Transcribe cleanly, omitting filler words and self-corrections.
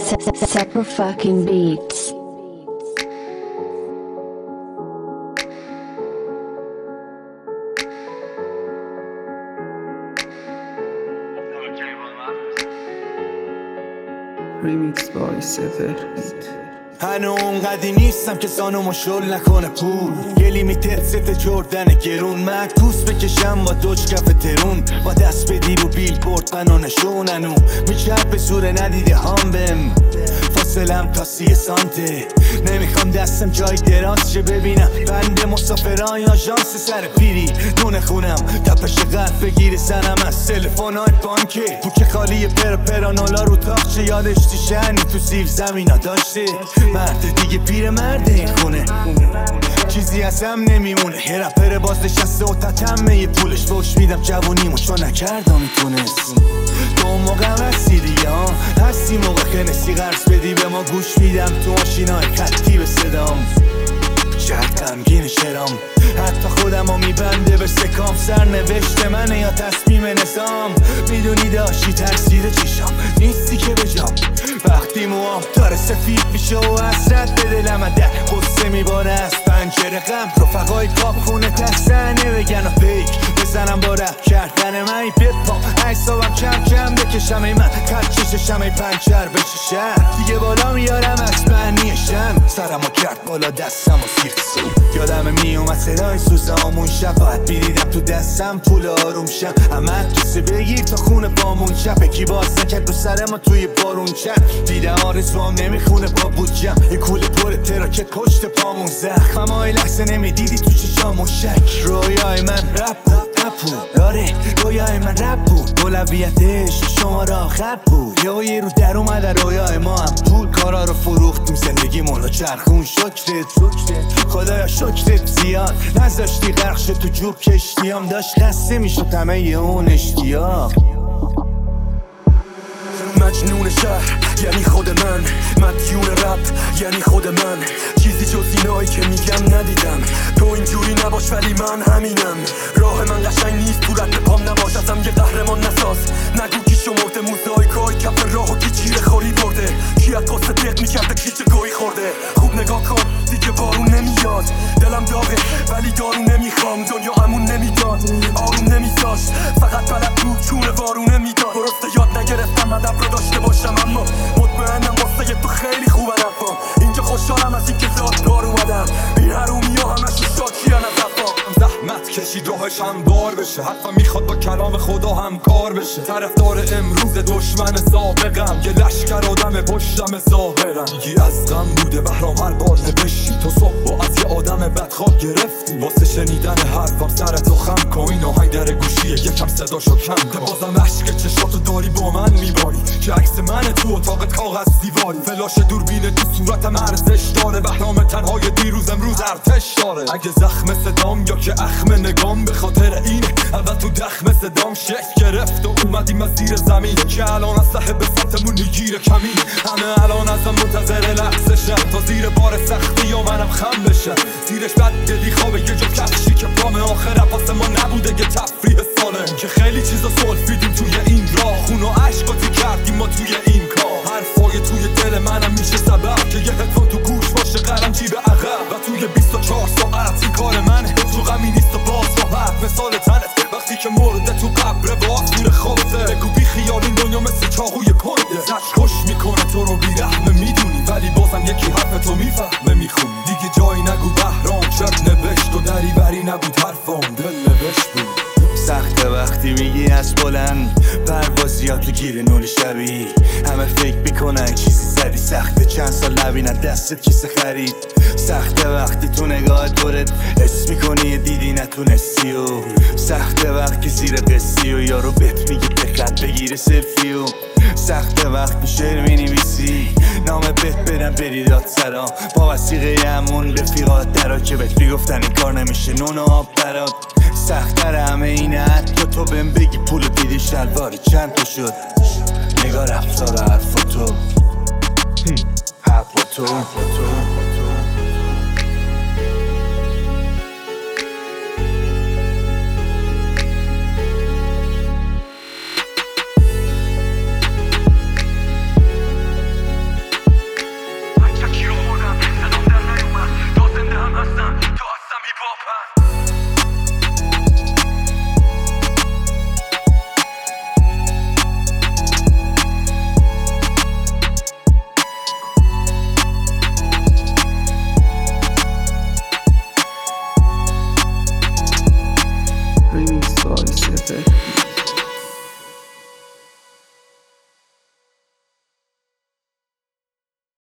Sepper fucking beats. Remix by Sepper Beat. هنو اونقدی نیستم که زانومو شل نکنه پول یه لیمیتد ست جردن گرون معکوس بکشم با دوج کف ترون با دست بدی رو بیل بورد بنانشون هنو میچرد به سوره ندیده هم بهم فاصلم تا 30 سانته نمیخوام دستم جای دراز شه ببینم بنده مسافران یا آژانس سر پیری نون خونم تپش قلب بگیره سرم از تلفن‌های بانکه بوک خالی پرانولا رو تاخچه یادش شنی تو زیر زمینا داشته مرد دیگه پیر مرد این خونه چیزی ازم نمیمونه یه رپر باز نشسته و تتمه یه پولش بوش میدم جوونیمو چون نکردم میتونست تو اون موقع هستی دیگه ها هستی موقع که نسی قرص بدی به ما گوش میدم تو ماشینای خطی به صدام شهر غمگین شرام حتی خودمو میبنده به سکام سرنوشت منه یا تصمیم نظام میدونی داشتی ترسیده چیشام نیستی که بجام وقتی موام داره سفید میشه و حسرت به دلم در قصه میباره از پنجره غم رفقای پاپ خونه تحسنه بگن و پیک بزنم با رپ کردن من ای بپا حسابم کم کم بکشم ای من خط کششم ای پنچر بشه شهر دیگه بالا میارم از معنی شم سرمو کرد بالا دستم و سیخ یادم میومد صدای سوزامون شب باید بیدیدم تو دستم پول آروم شم همه کسی بگیر تا خونه پامون شب کی باز نکرد رو سر ما توی بارون چپ دیدم آرزوام نمیخونه با بودجم یه کوله پر تراکت پشت پامون زخم اما یه لحظه نمیدیدی تو چشامون شک رویای من رپ بود داره رویای من رپ بود اولویتش شما را آخر بود یه رو در اومده رویای ما هم پول کارا رو فروختیم زندگی مولا چرخون شکرت خدایا شکرت زیاد نذاشتی غرق شد تو جوب کشتیام داشت خسته میشد همه اون اشتیاق مجنون شهر یعنی خود من مدیون رپ یعنی خود من چیزی جز اینایی که میگم ندیدم تو اینجوری نباش ولی من همینم راه من قشنگ نیست تو رد پام نباش ازم یه قهرمان نساز نگو کی شمرده موزاییکای کف راهو کی چیره خوری برده کی از قصه دق میکرده کی چه گویی خورده خوب نگاه کن دیگه بارون نمیاد دلم داغه ولی دارو نمیخوام دنیا همون نمیداد آروم نمیذاشت فقط بلد بود چونه وارونه میداد درسته یاد نگرفتم ادب رو داشته باشم اما مطمئنم واسه تو خیلی خوبه رفام اینجا خوشحالم از اینکه زاد دار اومدم این حرومی ها همش شاکیان از رفام زحمت کشید راهش هم بار بشه حتما میخواد با کلام خدا هم کار بشه طرفدار امروز دشمن سابقم یه لشکر آدم پشتم ظاهرم یکی از غم بوده بهرام هر بار نوشتی تو صبح از یه آدم بدخواه گرفتی واسه شنیدن حرفم سرتو خم کن این آهنگ در گوشیه یکم صداشو کم کن بازم عشق چشاتو داری با من میباری که عکس من تو اتاق کاغذ دیواری فلاش دوربین تو صورتم ارزش داره بهرام تنهای دیروز امروز ارتش داره اگه زخم صدام یا که اخم نگام به خاطر اینه اول تو دخم صدام شکل گرفت و اومدیم از زیر زمین که الان از صاحب سمتمون میگیره کمین همه الان ازم منتظر لحظشم تا زیر بار سختی یا منم خم بشم زیرش بد دلی خوابه یه جا کفشی که پام آخر پاس ما نبوده یه تفریح ساله که خیلی چیزا سلفیدیم توی این راه خون و عشقاتی کردیم ما توی این کار حرفای توی دل منم میشه سبب که یه هدفون تو گوش باشه قلم جیب عقب و توی 24 ساعت این کار منه تو غمی نیست و باز راحت مثال تنت وقتی که مرده تو قبر باز میره خوابته بگو بی خیال این دنیا مثل چاقوی کنده زش خوش میکنه تو رو بیرحمه میدونی ولی بازم یکی حرف تو میفهمه میخونی دیگه جایی نگو بهرام چرت نوشت و دری بری نبود حرفام دل نوشت بود سخته وقتی میگی از بلند پروازیات تو گیر نول شبی همه فکر میکنن چیزی زدی سخته چند سال نبینن دستت کیسه خرید سخته وقتی تو نگاهت برد حس میکنی دیدی نتونستی و سخته وقتی زیر قصی و یارو بهت میگه دقت بگیره سلفی و سخته وقتی شعر مینویسی نامه بهت بدم بری داد سرا با وثیقه همون رفیقات درا که بهت میگفتن این کار نمیشه نون و آب برات سخت‌تر همه اینه حتی تو بهم بگی پول دیدی شلواری چند تا شد نگاه رفتار حرفا تو حرفا تو Remix by Sefer.